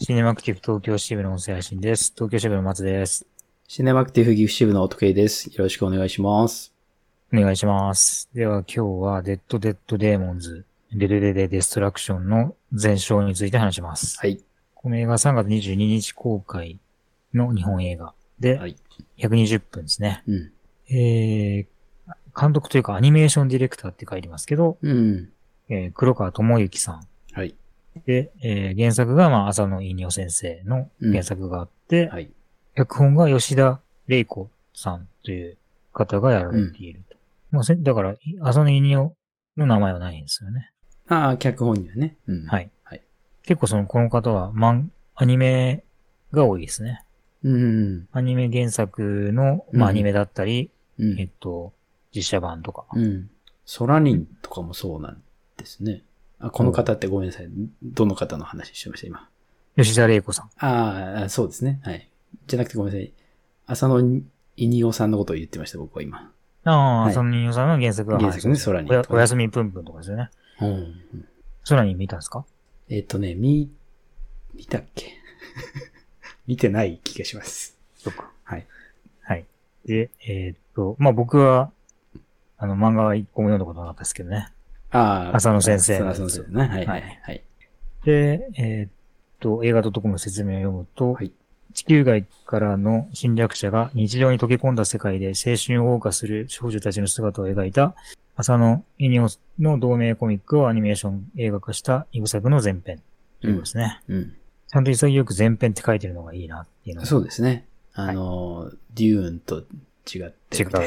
シネマクティブ東京支部の音声配信です。東京支部の松です。 シネマクティブ岐阜支部の音圭です。よろしくお願いします。 お願いします。では今日はデッドデーモンズ、デデデデデストラクションの前章について話します。 はい。 この映画3月22日公開の日本映画で、120分ですね。 うん。 監督というかアニメーションディレクターって書いてますけど、 うん。 黒川智之さん。 はい。 で、原作が浅野稲夫先生の原作があって、 はい。 脚本が吉田玲子さんという方がやられていると。まあ、だから、浅野稲夫の名前はないんですよね。 ああ、脚本にはね。うん。 はい。 はい。 結構この方はアニメが多いですね。 うん。 アニメ原作の、アニメだったり、 うん、 実写版とか。 うん。ソラニンとかもそうなんですね。あ、この方ってごめんなさい。どの方の話してました、今。 吉田玲子さん。 ああ、そうですね。はい。じゃなくてごめんなさい。浅野稲夫さんのことを言ってました、僕は今。 ああ、 はい、 浅野稲夫さんの原作が原作ね、ソラニン、 おやすみぷんぷんとかですよね。 うん。 ソラニン見たんですか？ 見たっけ見てない気がします。 そっか。 はい。 はい。で、僕は、漫画は一個も読んだことなかったですけどね。 ああ。 浅野先生。 浅野先生ね。はいはいはい。 で、映画.comの説明を読むと、 はい、 地球外からの侵略者が日常に溶け込んだ世界で青春を謳歌する少女たちの姿を描いた浅野稲夫の同名コミックをアニメーション映画化したイブ作の前編ということですね。 うん。 ちゃんと潔く前編って書いてるのがいいなっていうの。 そうですね。デューンと違って。 はい。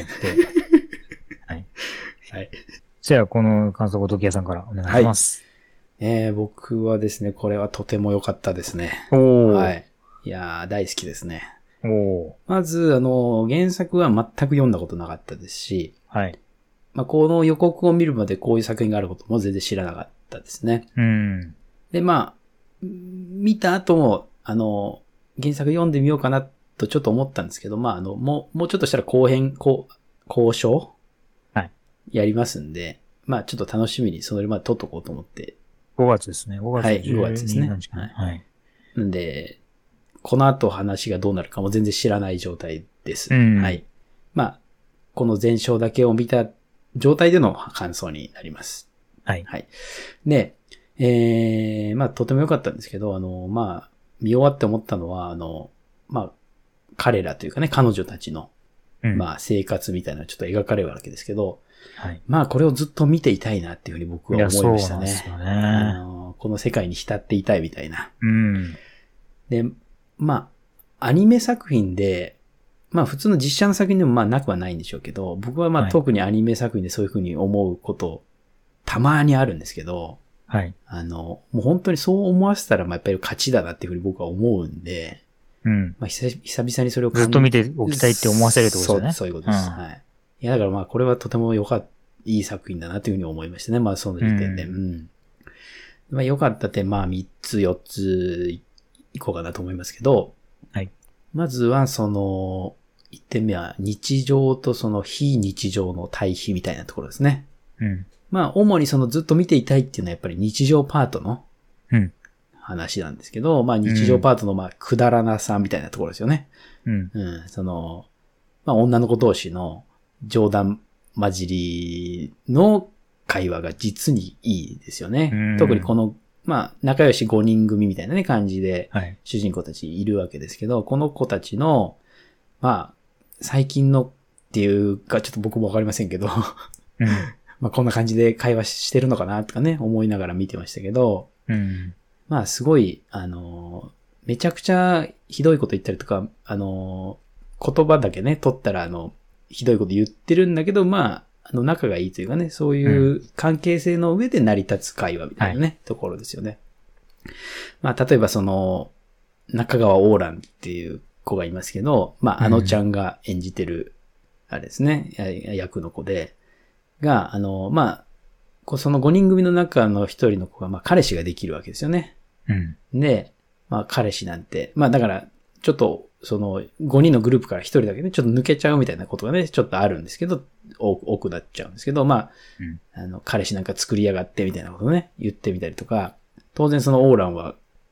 はい。 じゃあ、この感想を時矢さんからお願いします。 はい、僕はですね、これはとても良かったですね。はい。いやー、大好きですね。まず、原作は全く読んだことなかったですし、 はい。 この予告を見るまでこういう作品があることも全然知らなかったですね。 うん。 で、見た後も、原作読んでみようかなとちょっと思ったんですけど、もうちょっとしたら交渉はい。 やりますんで、ちょっと楽しみにそれまで撮っとこうと思って。 5月ですね。5月。 はい、5月ですね。 はい。 なんで、この後話がどうなるかも全然知らない状態です。 うん、 はい。この前章だけを見た状態での感想になります。 はい。 はい。で、とても良かったんですけど、見終わって思ったのは、彼らというかね、彼女たちの、生活みたいなのがちょっと描かれるわけですけど、 はい。 これをずっと見ていたいなっていうふうに僕は思いましたね。 そうなんですよね。 この世界に浸っていたいみたいな。 うん。 で、アニメ作品で、普通の実写の作品でもなくはないんでしょうけど、僕は特にアニメ作品でそういうふうに思うことたまにあるんですけど、 はい。 もう本当にそう思わせたらやっぱり勝ちだなっていうふうに僕は思うんで、 うん。 久々にそれをずっと見ておきたいって思わせるってことですね。 そういうことです。はい。いや、だからこれはとてもいい作品だなというふうに思いましたね。その時点で。良かった点、3つ、4ついこうかなと思いますけど、 はい。 まずは1点目は日常とその非日常の対比みたいなところですね。 うん。 主にずっと見ていたいっていうのはやっぱり日常パートの話なんですけど、日常パートのくだらなさみたいなところですよね。 うん。 女の子同士の冗談交じりの会話が実にいいですよね。特にこの、仲良し5人組みたいなね、感じで、主人公たちいるわけですけど、この子たちの、最近のっていうか、ちょっと僕もわかりませんけど、こんな感じで会話してるのかなとかね、思いながら見てましたけど、すごい、めちゃくちゃひどいこと言ったりとか、言葉だけね、取ったらひどいこと言ってるんだけど、仲がいいというかね、そういう関係性の上で成り立つ会話みたいなね、ところですよね。例えば中川オーランっていう子がいますけど、あのちゃんが演じてる、あれですね、役の子で、が、その5人組の中の一人の子が、彼氏ができるわけですよね。で、彼氏なんて、だから、ちょっと、5人のグループから1人だけね、ちょっと抜けちゃうみたいなことがね、ちょっとあるんですけど、多くなっちゃうんですけど、彼氏なんか作りやがってみたいなことをね、言ってみたりとか、当然オーランは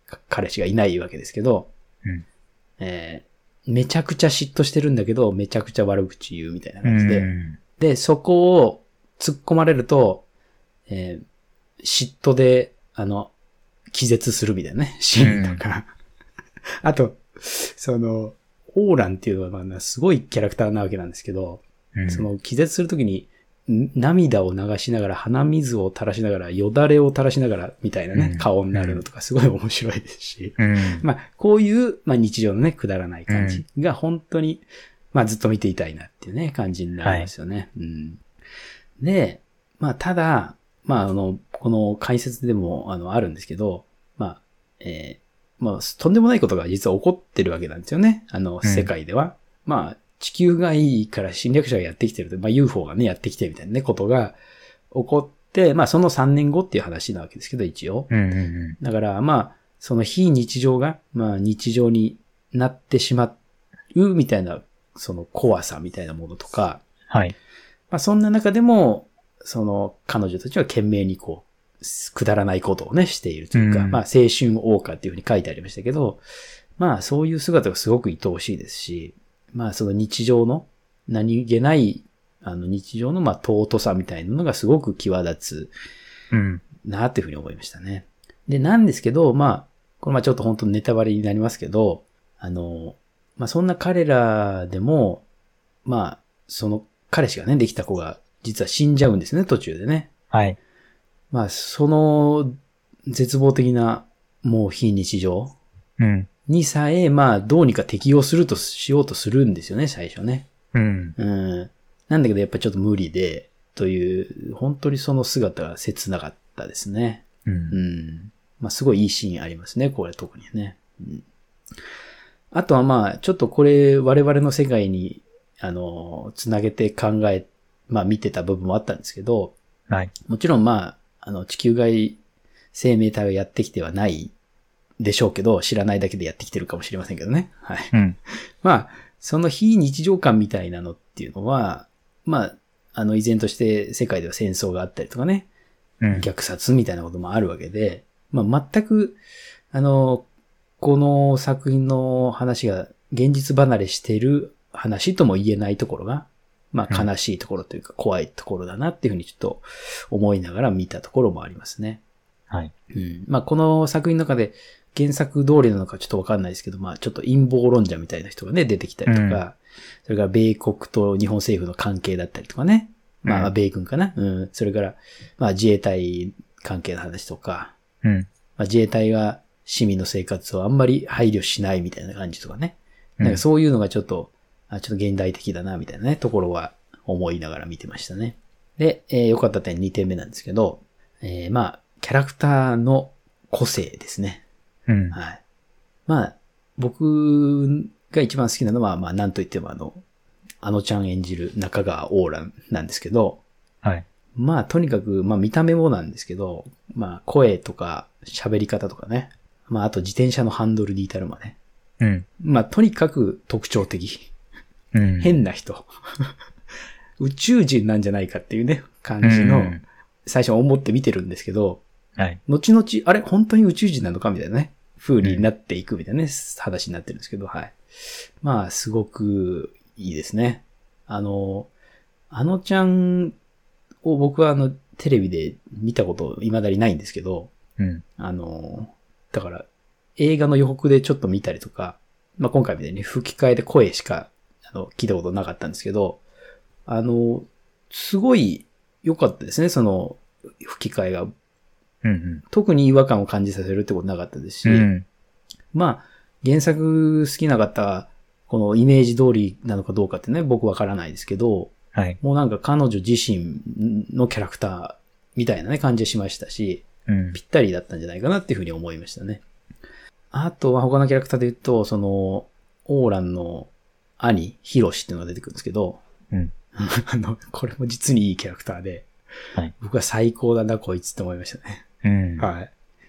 彼氏がいないわけですけど、 うん。 めちゃくちゃ嫉妬してるんだけど、めちゃくちゃ悪口言うみたいな感じで、 うん。 で、そこを突っ込まれると、嫉妬で、気絶するみたいなね、シーンとか。あと、オーランっていうのは、まあ、すごいキャラクターなわけなんですけど、気絶するときに、涙を流しながら、鼻水を垂らしながら、よだれを垂らしながら、みたいなね、顔になるのとか、すごい面白いですし。まあ、こういう、まあ、日常のね、くだらない感じが、本当に、まあ、ずっと見ていたいなっていうね、感じになりますよね。で、まあ、ただ、まあ、この解説でも、あるんですけど、まあ、まあ、とんでもないことが実は起こってるわけなんですよね。世界では。まあ、地球がいいから侵略者がやってきてると、まあ UFO がね、やってきてるみたいなね、ことが起こって、まあその3年後っていう話なわけですけど、一応。だから、まあ、その非日常が、まあ日常になってしまうみたいな、その怖さみたいなものとか。 はい。 まあそんな中でも、彼女たちは懸命にくだらないことをね、しているというか、まあ青春謳歌っていうふうに書いてありましたけど、まあそういう姿がすごく愛おしいですし、まあその日常の何気ない日常のまあ尊さみたいなのがすごく際立つなっていうふうに思いましたね。で、なんですけど、まあ、これまあちょっと本当ネタバレになりますけど、まあそんな彼らでも、まあその彼氏がねできた子が実は死んじゃうんですね、途中でね。 はい。 まあその絶望的なもう非日常。にさえ、まあ、どうにか適応しようとするんですよね、最初ね。なんだけど、やっぱちょっと無理で、という、本当にその姿が切なかったですね。まあ、すごいいいシーンありますね、これ特にね。あとはまあ、ちょっとこれ、我々の世界に、つなげてまあ、見てた部分もあったんですけど、 はい。 もちろんまあ、地球外生命体はやってきてはないでしょうけど、知らないだけでやってきてるかもしれませんけどね。はい。まあ、その非日常感みたいなのっていうのは、まあ、依然として世界では戦争があったりとかね、虐殺みたいなこともあるわけで、まあ、全く、この作品の話が現実離れしている話とも言えないところが、まあ、悲しいところというか怖いところだなっていうふうにちょっと思いながら見たところもありますね。 はい。 まあ、この作品の中で原作通りなのかちょっとわかんないですけど、まあ、ちょっと陰謀論者みたいな人がね、出てきたりとか、それから米国と日本政府の関係だったりとかね。まあ、米軍かな。それから、まあ、自衛隊関係の話とか、まあ、自衛隊が市民の生活をあんまり配慮しないみたいな感じとかね。なんかそういうのがちょっと現代的だな、みたいなね、ところは思いながら見てましたね。で、良かった点2点目なんですけど、まあ、キャラクターの個性ですね。はい。まあ、僕が一番好きなのは、まあ、なんといってもあのちゃん演じる中川オーランなんですけど、 はい。 まあ、とにかく、まあ、見た目もなんですけど、まあ、声とか喋り方とかね。まあ、あと自転車のハンドルに至るまで。まあ、とにかく特徴的。変な人。宇宙人なんじゃないかっていうね、感じの、最初思って見てるんですけど、 はい。 後々、あれ本当に宇宙人なのかみたいなね、風になっていくみたいなね、話になってるんですけど、はい。まあ、すごくいいですね。あのちゃんを僕はテレビで見たこと未だにないんですけど、だから、映画の予告でちょっと見たりとか、まあ今回みたいに吹き替えで声しか、聞いたことなかったんですけど、すごい良かったですね、その吹き替えが。特に違和感を感じさせるってことなかったですし、まあ、原作好きな方、このイメージ通りなのかどうかってね、僕わからないですけど、もうなんか彼女自身のキャラクターみたいなね、感じしましたし、ぴったりだったんじゃないかなっていうふうに思いましたね。あとは他のキャラクターで言うと、オーランの兄、ヒロシっていうのが出てくるんですけど、これも実にいいキャラクターで、僕は最高だな、こいつって思いましたね。はい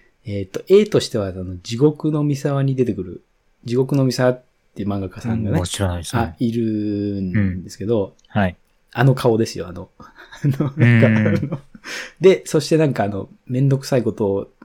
。A としては、地獄の三沢に出てくる、地獄の三沢っていう漫画家さんがね、 知らないですね。 いるんですけど、 はい。 顔ですよ、で、そしてなんかめんどくさいことを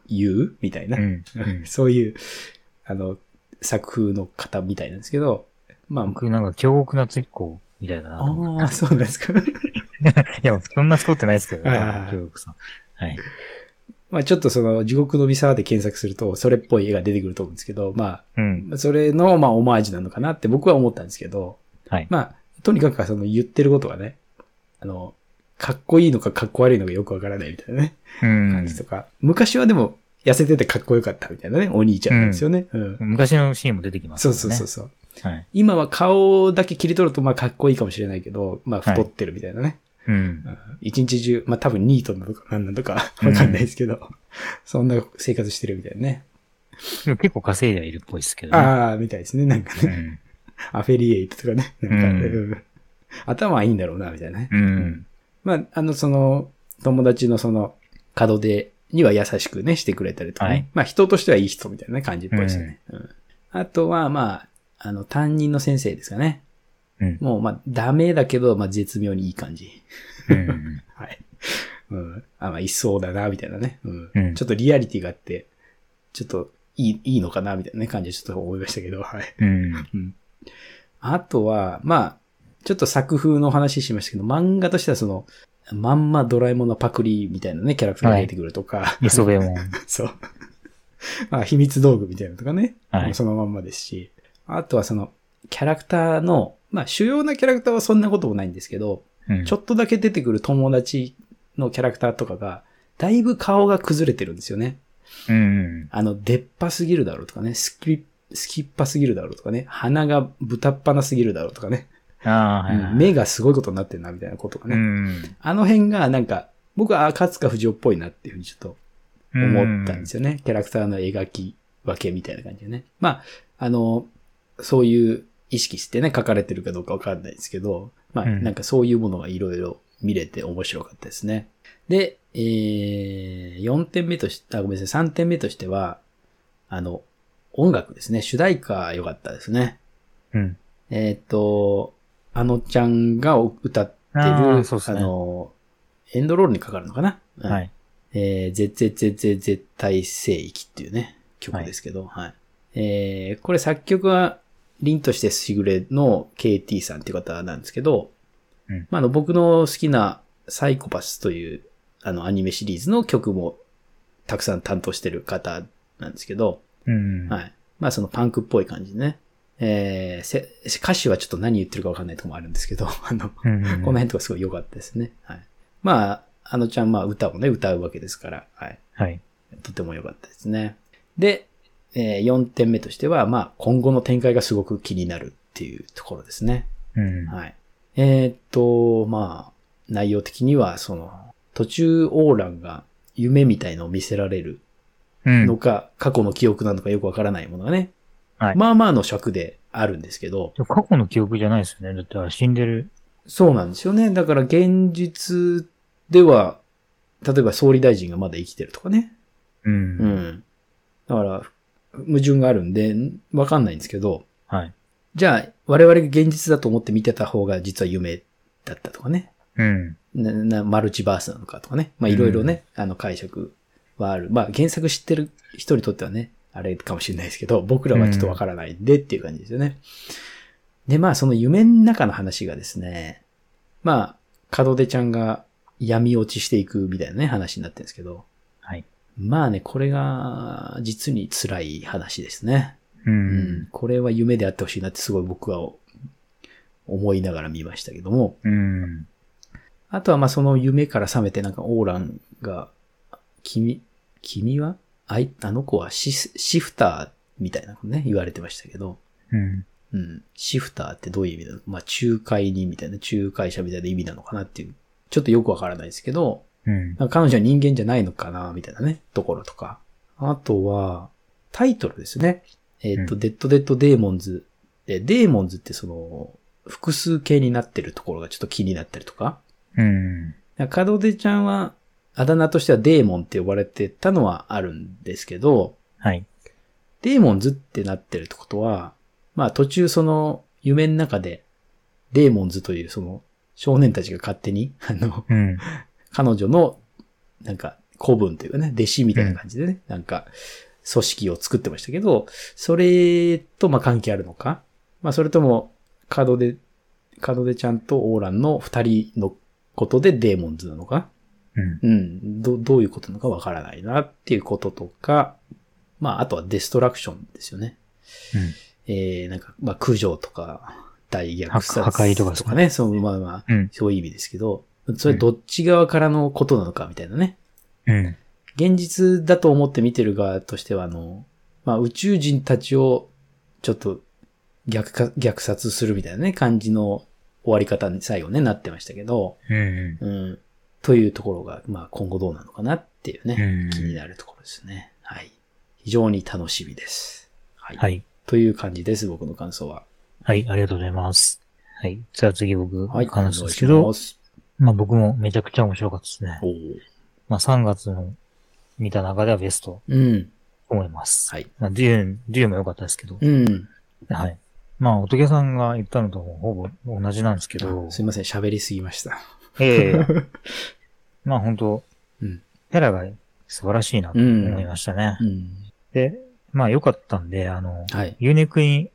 言うみたいな、そういう、作風の方みたいなんですけど、まあ。 僕なんか京極夏彦みたいだな。 ああ、そうなんですか。いや、そんな太ってないですけど、 京極さん。はい。 まあちょっとその地獄の三沢で検索すると、それっぽい絵が出てくると思うんですけど、まあ、それの、まあ、オマージュなのかなって僕は思ったんですけど、 はい。 まあ、とにかくその言ってることがね、かっこいいのかかっこ悪いのかよくわからないみたいなね、感じとか、昔はでも痩せててかっこよかったみたいなね、お兄ちゃんなんですよね。 昔のシーンも出てきますね。 そう。はい、今は顔だけ切り取るとまあかっこいいかもしれないけど、まあ太ってるみたいなね。一日中、まあ多分ニートなのか何なのかわかんないですけど、そんな生活してるみたいなね。 でも結構稼いではいるっぽいですけどね。 ああ、みたいですね、なんかね。アフェリエイトとかね。なんか、頭はいいんだろうな、みたいなね。まあ、その、友達のその、門出には優しくね、してくれたりとかね。はい、まあ人としてはいい人みたいな感じっぽいですよね。あとは、まあ、担任の先生ですかね。もう、まあ、ダメだけど、まあ、絶妙にいい感じ。はい。まあ、いそうだな、みたいなね。ちょっとリアリティがあって、ちょっといいのかな、みたいなね、感じでちょっと思いましたけど、はい。あとは、まあ、ちょっと作風の話しましたけど、漫画としてはその、まんまドラえもんのパクリみたいなね、キャラクターが出てくるとか。 磯部も。 そう。まあ、秘密道具みたいなのとかね。そのまんまですし。あとはその、キャラクターの、まあ主要なキャラクターはそんなこともないんですけど、ちょっとだけ出てくる友達のキャラクターとかが、だいぶ顔が崩れてるんですよね。出っ歯すぎるだろうとかね、スキッパすぎるだろうとかね、鼻が豚っ鼻すぎるだろうとかね、目がすごいことになってるなみたいなことがね。あの辺がなんか、僕は赤塚不二夫っぽいなっていうふうにちょっと思ったんですよね。キャラクターの描き分けみたいな感じでね。まあ、そういう意識してね、書かれてるかどうかわかんないですけど、まあ、なんかそういうものがいろいろ見れて面白かったですね。で、4点目として、ごめんなさい、3点目としては、音楽ですね。主題歌良かったですね。あのちゃんが歌ってる、エンドロールにかかるのかな、はい。絶対聖域っていうね、曲ですけど、はい。これ作曲は、凛としてしぐれの KT さんっていう方なんですけど、まあ、僕の好きなサイコパスというアニメシリーズの曲もたくさん担当してる方なんですけど、はい。まあそのパンクっぽい感じでね。歌詞はちょっと何言ってるかわかんないとこもあるんですけど、この辺とかすごい良かったですね。はい。まあ、ちゃん、まあ歌をね、歌うわけですから、はい。はい。とても良かったですね。で、4点目としては、まあ今後の展開がすごく気になるっていうところですね。はい。まあ、内容的には、その、途中オーランが夢みたいのを見せられるのか、過去の記憶なのかよくわからないものがね。はい。まあまあの尺であるんですけど。 過去の記憶じゃないですよね。だって死んでる。 そうなんですよね。だから現実では、例えば総理大臣がまだ生きてるとかね。だから、矛盾があるんで、わかんないんですけど。はい。じゃあ、我々が現実だと思って見てた方が実は夢だったとかね。マルチバースなのかとかね。まあいろいろね、解釈はある。まあ原作知ってる人にとってはね、あれかもしれないですけど、僕らはちょっとわからないんでっていう感じですよね。で、まあその夢の中の話がですね、まあ、門出ちゃんが闇落ちしていくみたいなね、話になってるんですけど。はい。まあね、これが実に辛い話ですね。これは夢であってほしいなってすごい僕は思いながら見ましたけども。あとはまあその夢から覚めてなんかオーランが、君はあの子はシフターみたいなことね、言われてましたけど。シフターってどういう意味なの？まあ仲介人みたいな、仲介者みたいな意味なのかなっていう。ちょっとよくわからないですけど、彼女は人間じゃないのかなみたいなね、ところとか。あとは、タイトルですね。デッドデーモンズ。で、デーモンズってその、複数形になってるところがちょっと気になったりとか。門出ちゃんは、あだ名としてはデーモンって呼ばれてたのはあるんですけど、はい。デーモンズってなってるってことは、まあ途中その、夢の中で、デーモンズというその、少年たちが勝手に、彼女の、なんか、 子分というかね、弟子みたいな感じでね、なんか、組織を作ってましたけど、それとまあ関係あるのか、まあそれとも、門出ちゃんとオーランの二人のことでデーモンズなのか、どういうことなのかわからないなっていうこととか、まああとはデストラクションですよね。なんか、まあ駆除とか、大虐殺破壊とかね、そういう意味ですけど、それどっち側からのことなのかみたいなね。現実だと思って見てる側としては、まあ宇宙人たちをちょっと虐殺するみたいなね、感じの終わり方に最後ね、なってましたけど、というところが、まあ今後どうなのかなっていうね、気になるところですね。はい。非常に楽しみです。はい。という感じです、僕の感想は。 はい、ありがとうございます。はい。じゃあ次僕話すんですけど、まあ僕もめちゃくちゃ面白かったですね。まあ3月の見た中ではベスト思います。はい。まあデューも良かったですけど、はい。まあ乙女さんが言ったのとほぼ同じなんですけど、 すいません、喋りすぎました。 まあ本当、キャラが素晴らしいなと思いましたね。で、まあ良かったんで、ユーネクに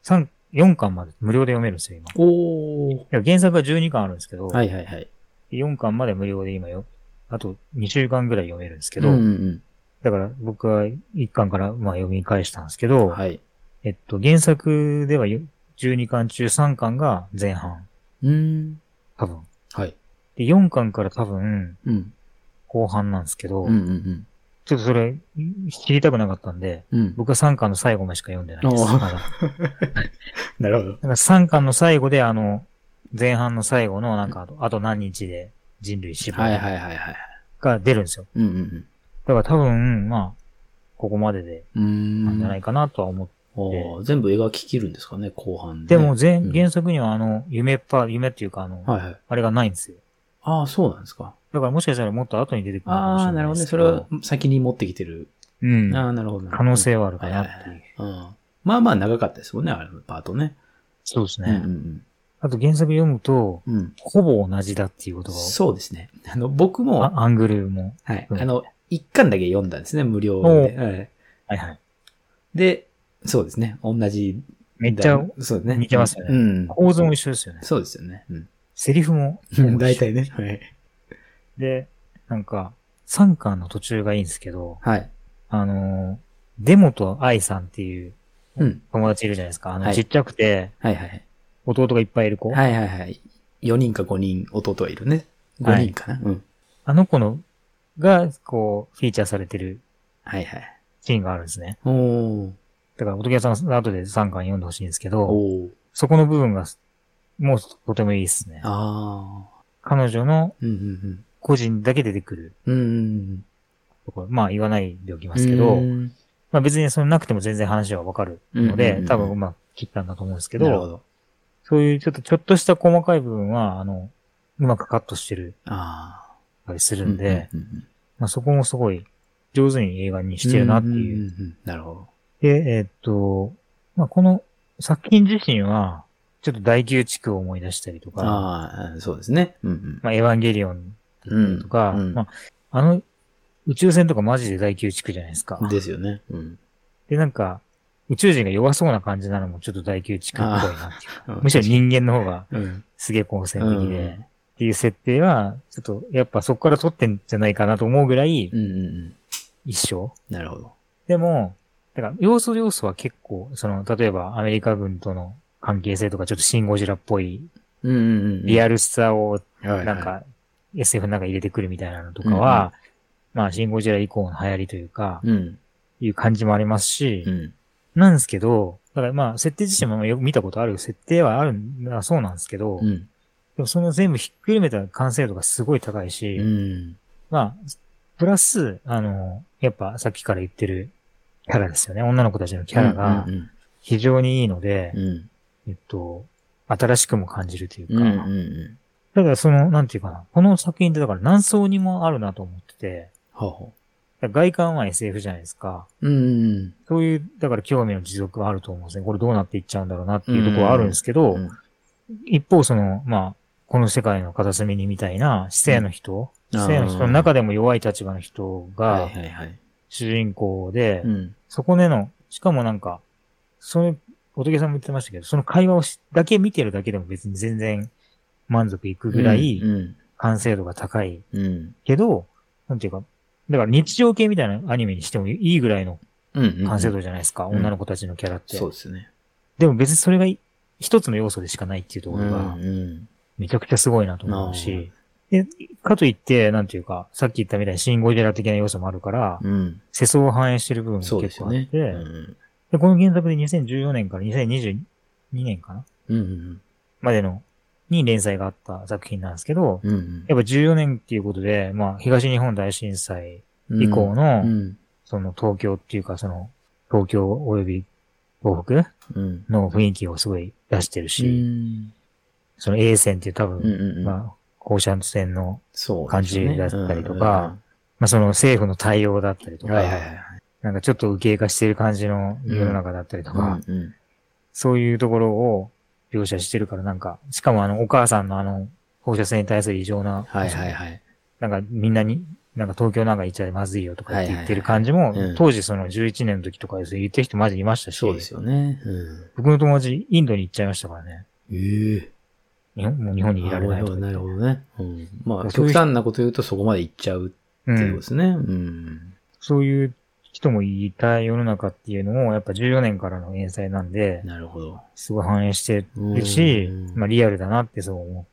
4巻まで無料で読めるんですよ、今。原作が12巻あるんですけど、4巻まで無料で今あと2週間ぐらい読めるんですけど、だから僕は1巻からまあ読み返したんですけど、原作では12巻中3巻が前半。多分。で、4巻から多分、後半なんですけど、ちょっとそれ、知りたくなかったんで、僕は3巻の最後までしか読んでないです。まだ。 なるほど。 だから3巻の最後で前半の最後のあと何日で人類死亡が出るんですよ。だから多分、まあ、ここまでで、なんじゃないかなとは思って。 全部描き切るんですかね、後半でも原作には夢っていうかあれがないんですよ。 ああ、そうなんですか。 だからもしかしたらもっと後に出てくるかもしれないですけど。 なるほどね。それを先に持ってきてる。なるほど。 可能性はあるかなっていう。 まあまあ長かったですもんね、あれのパートね。 そうですね。あと原作読むと、ほぼ同じだっていうことが。 そうですね。僕も。 アングルも。 はい。一巻だけ読んだんですね、無料で。で、そうですね。同じ。 めっちゃ、 そうですね。 似てますよね。構造も一緒ですよね。 そうですよね。 セリフも。 大体ね。はい。 で、なんか、3巻の途中がいいんですけど、デモとアイさんっていう友達いるじゃないですか。ちっちゃくて、弟がいっぱいいる子。 4人か5人弟がいるね。5人かな。 あの子が、こう、フィーチャーされてる、シーンがあるんですね。だから、乙女さん後で3巻読んでほしいんですけど、そこの部分が、もうとてもいいですね。彼女の、個人だけ出てくる。まあ言わないでおきますけど、まあ別にそのなくても全然話はわかるので、多分まあ切ったんだと思うんですけど、そういうちょっとした細かい部分は、うまくカットしてる、たりするんで、まあそこもすごい上手に映画にしてるなっていう。 なるほど。 で、まあこの作品自身は、ちょっと第9地区を思い出したりとか、 そうですね。 まあエヴァンゲリオンとか、まあ宇宙船とかマジで第9地区じゃないですか。 ですよね。 で、なんか、宇宙人が弱そうな感じなのもちょっと第9地区っぽいなっていうか、むしろ人間の方がすげえ好戦的で、っていう設定は、ちょっとやっぱそこから撮ってんじゃないかなと思うぐらい、一緒。 なるほど。 でも、だから要素は結構、例えばアメリカ軍との関係性とかちょっとシンゴジラっぽい、リアルさを、なんか、SF の中に入れてくるみたいなのとかは、まあ、シンゴジラ以降の流行りというか、いう感じもありますし、なんですけど、だからまあ、設定自身もよく見たことある設定はあるのはそうなんですけど、でもその全部ひっくるめた完成度がすごい高いし、まあ、プラス、やっぱさっきから言ってるキャラですよね。女の子たちのキャラが非常にいいので、新しくも感じるというか、だからなんていうかな、この作品ってだから何層にもあるなと思ってて、外観は SF じゃないですか。そういう、だから興味の持続はあると思うんですね。これどうなっていっちゃうんだろうなっていうところはあるんですけど、一方まあ、 この世界の片隅にみたいな、市政の人の中でも弱い立場の人が、主人公で、そこでの、しかもなんか、仏さんも言ってましたけど、その会話をだけ見てるだけでも別に全然満足いくぐらい、完成度が高い。けど、なんていうか、だから日常系みたいなアニメにしてもいいぐらいの完成度じゃないですか、女の子たちのキャラって。 そうですね。 でも別にそれが一つの要素でしかないっていうところが、めちゃくちゃすごいなと思うし、で、かといって、なんていうか、さっき言ったみたいにシン・ゴジラ的な要素もあるから、世相を反映してる部分も結構あって、で、この原作で2014年から2022年かな、までの、に連載があった作品なんですけど、やっぱ14年っていうことで、まあ、東日本大震災以降の、その東京っていうか、その、東京及び東北の雰囲気をすごい出してるし、その A 線っていう多分、まあ、放射線の感じだったりとか、まあその政府の対応だったりとか、なんかちょっと右傾化してる感じの世の中だったりとか、そういうところを描写してるからなんか、しかもお母さんの放射線に対する異常な、なんかみんなに、なんか東京なんか行っちゃまずいよとかって言ってる感じも、当時その11年の時とかです言ってる人マジいましたし、 そうですよね。 僕の友達インドに行っちゃいましたからね。もう日本にいられないとか。 なるほどね。まあ、極端なこと言うとそこまで行っちゃうっていうことですね。 そういう人もいた世の中っていうのを、やっぱ14年からの連載なんで、 なるほど。 すごい反映してるし、まあリアルだなってそう思った。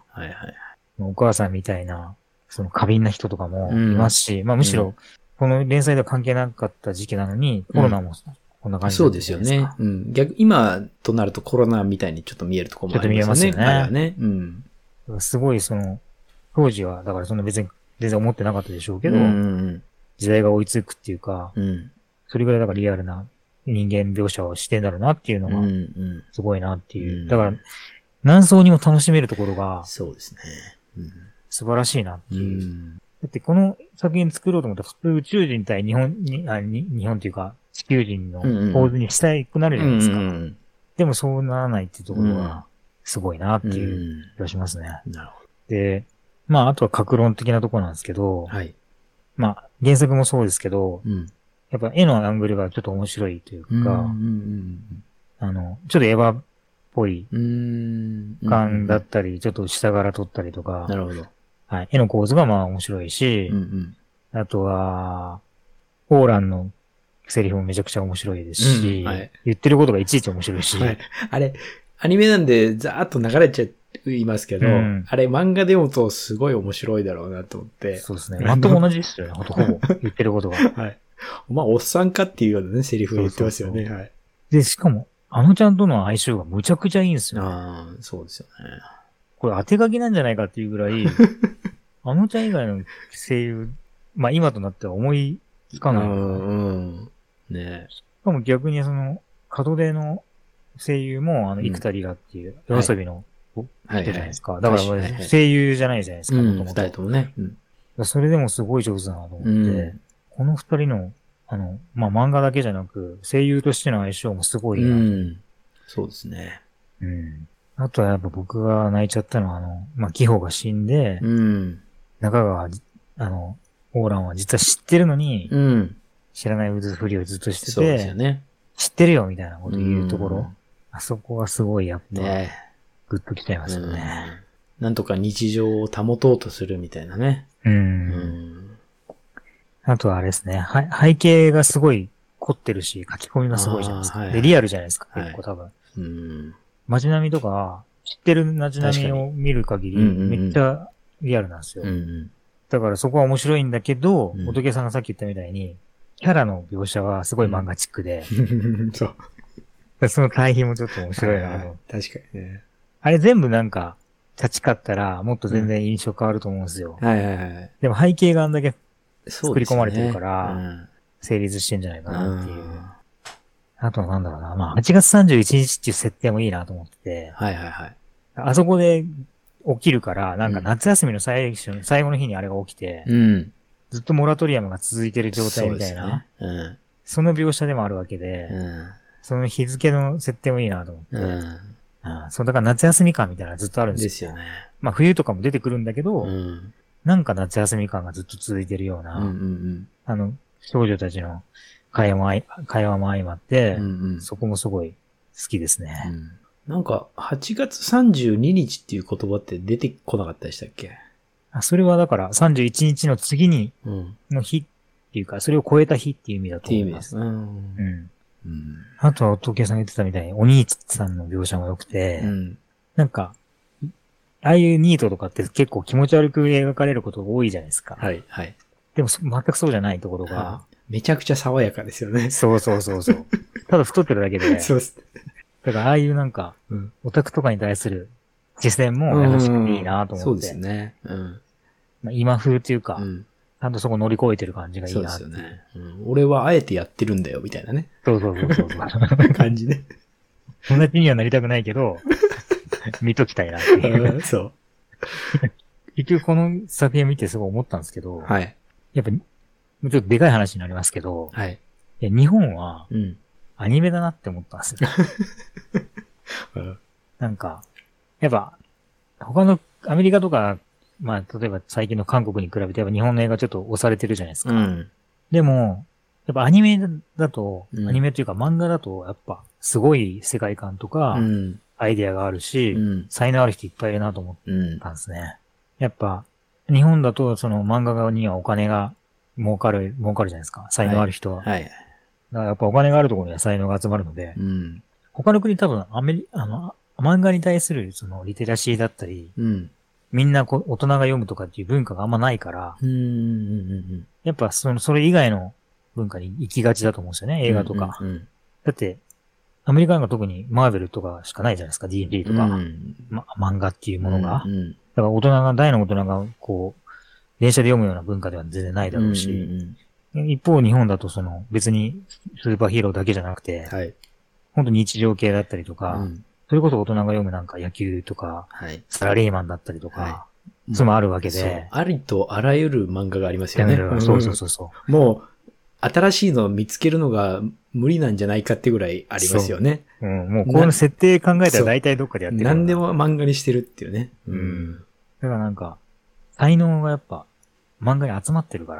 お母さんみたいな、その過敏な人とかもいますし、まあむしろ、この連載では関係なかった時期なのに、コロナもこんな感じそうですよね。今となるとコロナみたいにちょっと見えるところもありますよね。ちょっと見えますよね。 すごい当時は、だからそんな別に全然思ってなかったでしょうけど、時代が追いつくっていうか、それぐらいだからリアルな人間描写をしてんだろうなっていうのが、すごいなっていう。だから、何層にも楽しめるところが、 そうですね。 素晴らしいなっていう。だってこの作品作ろうと思ったら普通宇宙人対日本っていうか、地球人の構図にしたくなるじゃないですか。でもそうならないっていうところが、すごいなっていう気がしますね。 なるほど。 で、まああとは格論的なところなんですけど、まあ原作もそうですけど、やっぱ絵のアングルがちょっと面白いというか、ちょっとエヴァっぽい感だったり、ちょっと下から撮ったりとか、 なるほど。 はい。絵の構図がまあ面白いし、あとは、オーランのセリフもめちゃくちゃ面白いですし、言ってることがいちいち面白いし。 あれ、アニメなんでざーっと流れちゃいますけど、あれ漫画で読むとすごい面白いだろうなと思って。 そうですね。まとも同じですよね。ほぼ言ってることが。 まあ、おっさんかっていうようなね、セリフを言ってますよね。 で、しかも、ちゃんとの相性がむちゃくちゃいいんですよ、 ね。そうですよね。 これ当て書きなんじゃないかっていうぐらい、ちゃん以外の声優、まあ今となっては思いつかない。 ね。 しかも逆に門出の声優も、生田リラっていう、夜遊びの人じゃないですか。だから声優じゃないじゃないですか、 二人ともね。 それでもすごい上手だなと思って、この二人の、まあ漫画だけじゃなく、声優としての相性もすごいな。 そうですね。 あとはやっぱ僕が泣いちゃったのは、まあ、紀穂が死んで、中川、オーランは実は知ってるのに、知らないふりをずっとしてて、 そうですよね。 知ってるよみたいなこと言うところ、あそこはすごいやっぱ、グッときちゃいますよね。 なんとか日常を保とうとするみたいなね。 あとはあれですね、背景がすごい凝ってるし、書き込みがすごいじゃないですか。で、リアルじゃないですか、結構多分。街並みとか、知ってる街並みを見る限り、めっちゃリアルなんですよ。だからそこは面白いんだけど、仏さんがさっき言ったみたいに、キャラの描写はすごい漫画チックで、その対比もちょっと面白いな。 確かにね。 あれ全部なんか、立ち勝ったら、もっと全然印象変わると思うんですよ。でも背景があんだけ作り込まれてるから、成立してんじゃないかなっていう。あとはなんだろうな。まあ、8月31日っていう設定もいいなと思ってて。あそこで起きるから、なんか夏休みの最後の日にあれが起きて、ずっとモラトリアムが続いてる状態みたいな。その描写でもあるわけで、その日付の設定もいいなと思って。 そう、だから夏休み感みたいなのがずっとあるんですよ。 ですよね。 まあ冬とかも出てくるんだけど、 うん。 なんか夏休み感がずっと続いてるような、少女たちの会話も相まって、そこもすごい好きですね。 なんか、8月32日っていう言葉って出てこなかったでしたっけ？ それはだから31日の次にの日っていうか、それを超えた日っていう意味だと思います。あとは、東京さんが言ってたみたいに、お兄さんの描写も良くて、なんか、ああいうニートとかって結構気持ち悪く描かれることが多いじゃないですか。 はい、はい。 でも、全くそうじゃないところが、 めちゃくちゃ爽やかですよね。 そう。ただ太ってるだけで、 そうです。 だから、ああいうなんか、オタクとかに対する視線も優しくていいなと思って。 そうですね。 まあ、今風っていうか、ちゃんとそこ乗り越えてる感じがいいなっていう。 そうですよね。俺はあえてやってるんだよ、みたいなね。 そう。 感じね。 友達にはなりたくないけど、見ときたいなっていう。 そう。 結局この作品を見てすごい思ったんですけど、 はい。 やっぱ、ちょっとでかい話になりますけど、 はい。 日本は、アニメだなって思ったんですよ。なんか、やっぱ、他のアメリカとか、まあ、例えば最近の韓国に比べて、やっぱ日本の映画ちょっと押されてるじゃないですか。でも、やっぱアニメだと、アニメっていうか漫画だと、やっぱ、すごい世界観とか、アイデアがあるし、才能ある人いっぱいいるなと思ったんですね。やっぱ、日本だと、その漫画家にはお金が儲かるじゃないですか。才能ある人は。はい。だからやっぱお金があるところには才能が集まるので、他の国多分漫画に対するそのリテラシーだったり、みんな大人が読むとかっていう文化があんまないから、やっぱそれ以外の文化に行きがちだと思うんですよね、映画とか。だって、アメリカなんか特にマーベルとかしかないじゃないですか、D&D とか、漫画っていうものが。だから大の大人がこう、電車で読むような文化では全然ないだろうし、一方日本だと別にスーパーヒーローだけじゃなくて、本当に日常系だったりとか、それこそ大人が読むなんか野球とか、サラリーマンだったりとか、そういうのもあるわけで。 ありとあらゆる漫画がありますよね。 そう。 もう、新しいのを見つけるのが無理なんじゃないかってぐらいありますよね。 もうこの設定考えたら大体どっかでやってる。 何でも漫画にしてるっていうね。 だからなんか、才能がやっぱ漫画に集まってるから、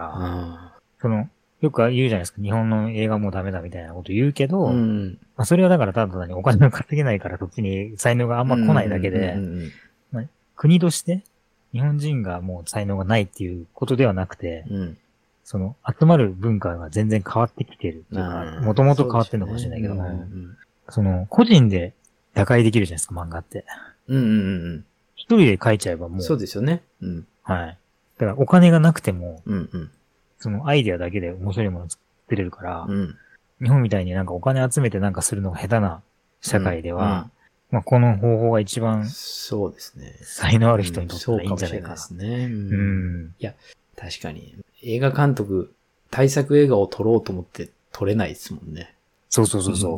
よく言うじゃないですか。日本の映画もうダメだみたいなこと言うけど、それはだからただ単にお金を稼げないからそっちに才能があんま来ないだけで、国として日本人がもう才能がないっていうことではなくて、集まる文化が全然変わってきてるっていうか、もともと変わってるのかもしれないけども、個人で打開できるじゃないですか、漫画って。一人で書いちゃえばもう。 そうですよね。 はい。だからお金がなくても、そのアイデアだけで面白いもの作れるから、日本みたいになんかお金集めてなんかするのが下手な社会では、まあこの方法が一番、 そうですね。 才能ある人にとってはいいんじゃないかな。 そうかもしれないですね。いや、確かに。映画監督、大作映画を撮ろうと思って撮れないですもんね。 そう。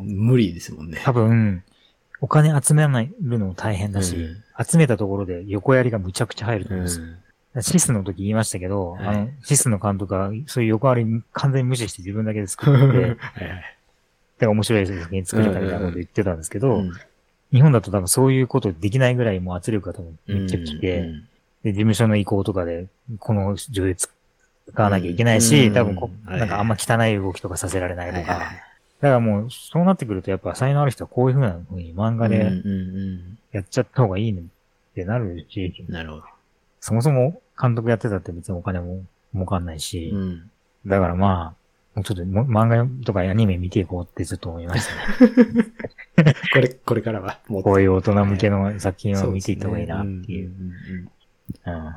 無理ですもんね。 多分、お金集めるのも大変だし、集めたところで横やりがむちゃくちゃ入ると思うんです。シスの時言いましたけど、シスの監督はそういう横やり完全に無視して自分だけで作って、だから面白い作品作れたみたいなこと言ってたんですけど、日本だと多分そういうことできないぐらいもう圧力が多分めっちゃ来て、で、事務所の意向とかで、この女優使わなきゃいけないし、多分なんかあんま汚い動きとかさせられないとか、だからもう、そうなってくるとやっぱ才能ある人はこういう風な風に漫画でやっちゃった方がいいねってなるし、 なるほど。 そもそも監督やってたって別にお金も儲かんないし、だからまあ、もうちょっと漫画とかアニメ見ていこうってずっと思いましたね。 これからはもうこういう大人向けの作品を見ていった方がいいなっていう。 はい。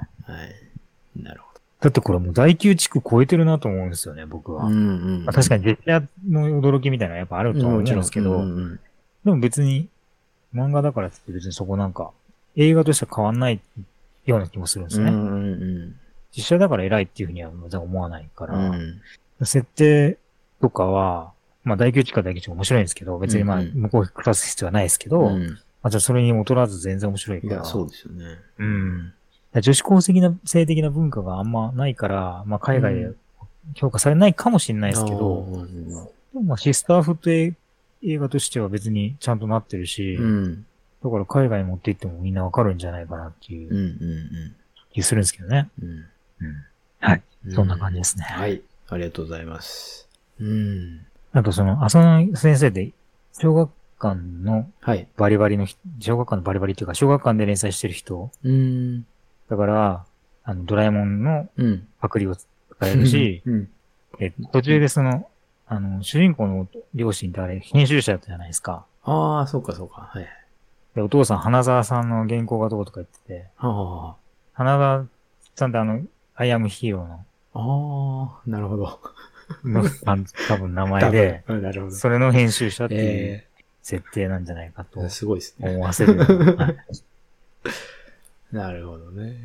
なるほど。 だってこれもう第9地区超えてるなと思うんですよね、僕は。確かに実写の驚きみたいなのはやっぱあると思うんですけど、でも別に漫画だからって別にそこなんか映画としては変わんないような気もするんですね。実写だから偉いっていうふうには全然思わないから、設定とかは、まあ第9地区は第9地区面白いんですけど、別にまあ向こうクラス必要はないですけど、まあじゃあそれに劣らず全然面白いから。 いや、そうですよね。 女子高性的な文化があんまないから、まあ海外で評価されないかもしれないですけど、でもまあシスターフット映画としては別にちゃんとなってるし、 だから海外に持って行ってもみんなわかるんじゃないかなっていう気するんですけどね。はい。そんな感じですね。 はい。ありがとうございます。 あと浅野先生で、小学館のバリバリの、小学館のバリバリっていうか、小学館で連載してる人。だから、ドラえもんのパクリを使えるし、途中で主人公の両親ってあれ、編集者だったじゃないですか。 ああ、そうかそうか。はい。 で、お父さん、花沢さんの原稿がどうとか言ってて、花沢さんってアイアムヒーローの。 ああ、なるほど。 多分名前で、 なるほど。 それの編集者っていう設定なんじゃないかと。 すごいですね。 思わせる。 なるほどね。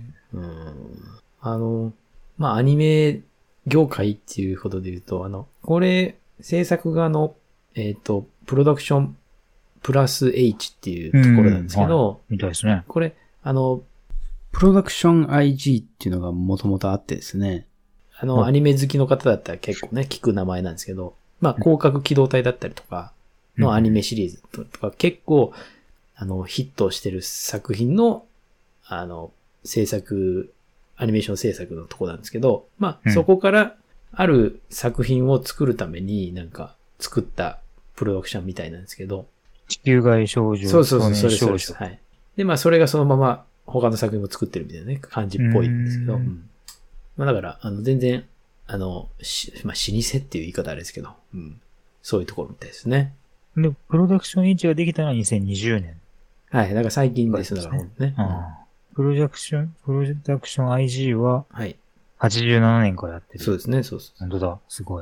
まあ、アニメ業界っていうことで言うと、これ、制作側の、プロダクションプラス H っていうところなんですけど、 みたいですね。 これ、プロダクション IG っていうのがもともとあってですね、アニメ好きの方だったら結構ね、聞く名前なんですけど、まあ、広角機動隊だったりとかのアニメシリーズとか、結構、ヒットしてる作品の、制作、アニメーション制作のとこなんですけど、まあ、そこからある作品を作るためになんか作ったプロダクションみたいなんですけど。 地球外少女。 そう。はい。で、まあ、それがそのまま他の作品も作ってるみたいなね、感じっぽいんですけど。まあ、だから、全然、まあ、老舗っていう言い方あれですけど、そういうところみたいですね。 で、プロダクション H ができたのは2020年。 はい、だから最近です、だからね。 プロダクション IG は、87年からやってる。 そうですね、そうです。 本当だ、すごい。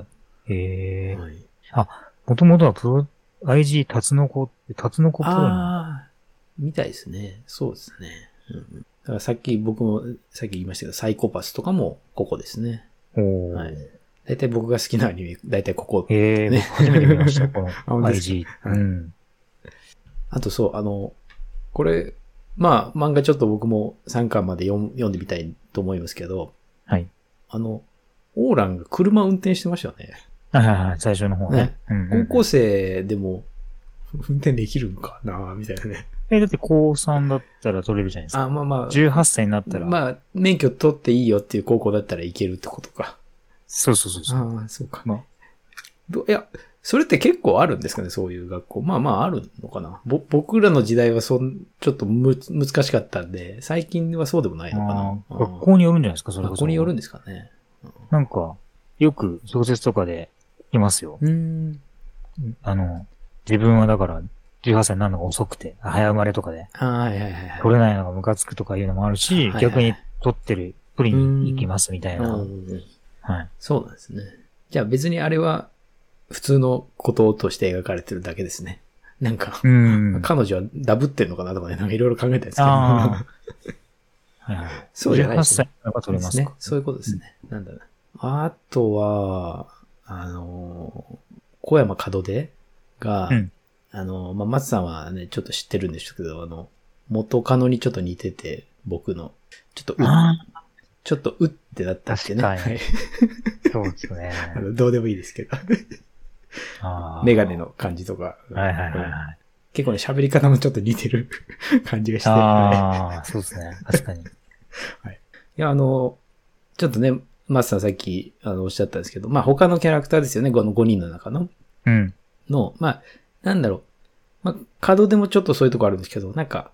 もともとはIG タツノコプロみたいですね。そうですね。だから僕もさっき言いましたけど、サイコパスとかもここですね。はい。だいたい僕が好きなアニメ、だいたいここ、ね。 初めて見ました、この IG。 あとそう、これ、まあ、漫画ちょっと僕も3巻まで読んでみたいと思いますけど、 はい。 オーランが車運転してましたよね。 はい、最初の方ね。 高校生でも運転できるんかなみたいなね。 だって高3だったら取れるじゃないですか。 まあ。 18歳になったら。 まあ、免許取っていいよっていう高校だったらいけるってことか。 そう。 そうか。いや、それって結構あるんですかね、そういう学校。まあ、あるのかな。僕らの時代はちょっと難しかったんで、最近はそうでもないのかな。 学校によるんじゃないですか、それこそ。 学校によるんですかね。 なんか、よく小説とかでいますよ。自分はだから、18歳になるのが遅くて、早生まれとかで。取れないのがムカつくとかいうのもあるし、逆に取りに行きますみたいな。はい。 そうなんですね。じゃあ別にあれは、普通のこととして描かれてるだけですね。なんか、彼女はダブってんのかなとかね、なんかいろいろ考えたんですけど。そうじゃないですね。 18歳が取れますか。 そういうことですね。なんだろう。あとは、小山門出が、松さんはね、ちょっと知ってるんですけど、元カノにちょっと似てて、僕の。ちょっとってなったってね。 確かに。そうですね。 どうでもいいですけど。メガネの感じとか。結構ね、喋り方もちょっと似てる感じがして。 そうですね。確かに。 いや、ちょっとね、松さんさっき、おっしゃったんですけど、まあ、他のキャラクターですよね、この5人の中の。まあ、なんだろう。まあ、門出もちょっとそういうとこあるんですけど、なんか、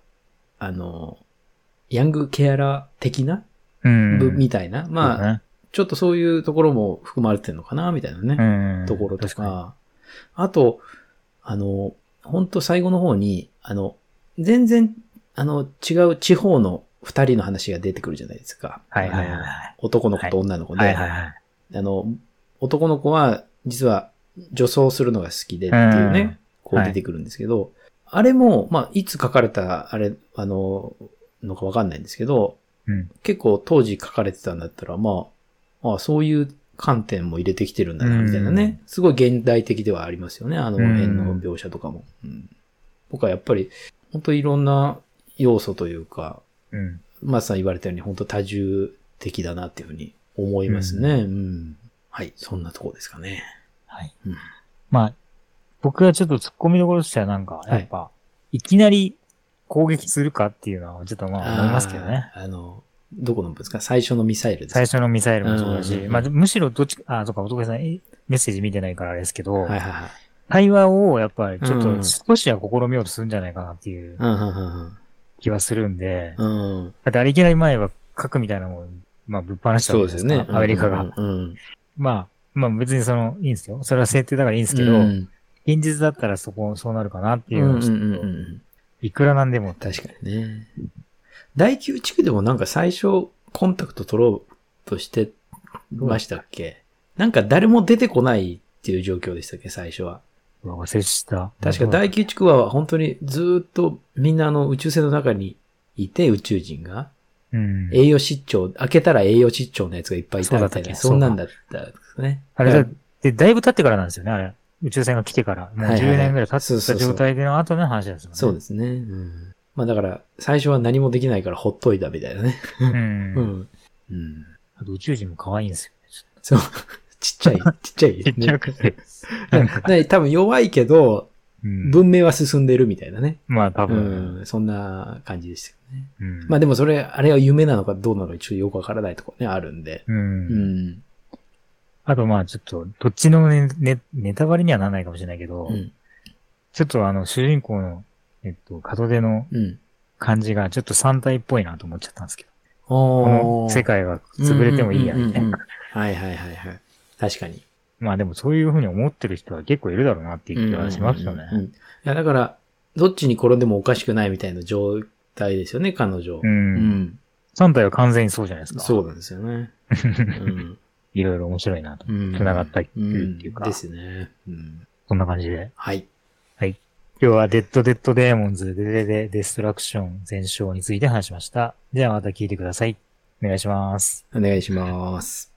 ヤングケアラー的なみたいな。まあ、ちょっとそういうところも含まれてるのかな、みたいなね。ところとか。あと、本当最後の方に、全然、違う地方の2人の話が出てくるじゃないですか。男の子と女の子で。男の子は、実は、女装するのが好きでっていうね、こう出てくるんですけど、あれも、まあ、いつ書かれた、のかわかんないんですけど、結構当時書かれてたんだったら、まあ、そういう観点も入れてきてるんだな、みたいなね。すごい現代的ではありますよね、あの辺の描写とかも。僕はやっぱり、本当いろんな要素というか、松さん言われたように本当多重的だなっていうふうに思いますね。はい、そんなとこですかね。 はい。まあ、僕はちょっと突っ込みどころとしてはなんか、やっぱ、いきなり攻撃するかっていうのは、ちょっとまあ思いますけどね。 どこの部ですか？最初のミサイルですか？ 最初のミサイルもそうだし、 うんまあむしろどっち、そうか、男さんメッセージ見てないからあれですけど、 はいはいはい。 対話をやっぱりちょっと少しは試みようとするんじゃないかなっていう気はするんで、だってあれいきなり前は核みたいなもん、まあぶっ放したわけですね。アメリカが。まあ別にいいんですよ。それは設定だからいいんですけど、現実だったらそうなるかなっていうのをちょっと、いくらなんでも。 確かにね。第9地区でもなんか最初コンタクト取ろうとしてましたっけ？なんか誰も出てこないっていう状況でしたっけ、最初は。 忘れした。 確か第9地区は本当にずーっとみんな宇宙船の中にいて、宇宙人が。栄養失調、開けたら栄養失調のやつがいっぱいいたみたいな、そんなんだったんですね。 あれだいぶ経ってからなんですよね、あれ。宇宙船が来てから。もう10年ぐらい経った状態での後の話ですよね。 そうですね。まあだから、最初は何もできないからほっといたみたいなね。 あと宇宙人も可愛いんですよね。 そう。ちっちゃい。 ちっちゃくて。 多分弱いけど、文明は進んでるみたいなね。 まあ多分。 そんな感じでしたよね。まあでもあれは夢なのかどうなのかちょっとよくわからないところね、あるんで。 あとまあちょっと、どっちのネタバレにはならないかもしれないけど、ちょっと主人公の、門出の感じがちょっと3体っぽいなと思っちゃったんですけど。この世界が潰れてもいいや、みたいな。 はい。確かに。 まあでもそういうふうに思ってる人は結構いるだろうなっていう気はしますよね。 いやだから、どっちに転んでもおかしくないみたいな状態ですよね、彼女。 3体は完全にそうじゃないですか。 そうなんですよね。 いろいろ面白いなと。繋がったりっていうか。 ですね。 そんな感じで。 はい。 今日はデッドデーモンズデストラクション全勝について話しました。ではまた聞いてください。お願いします。 お願いします。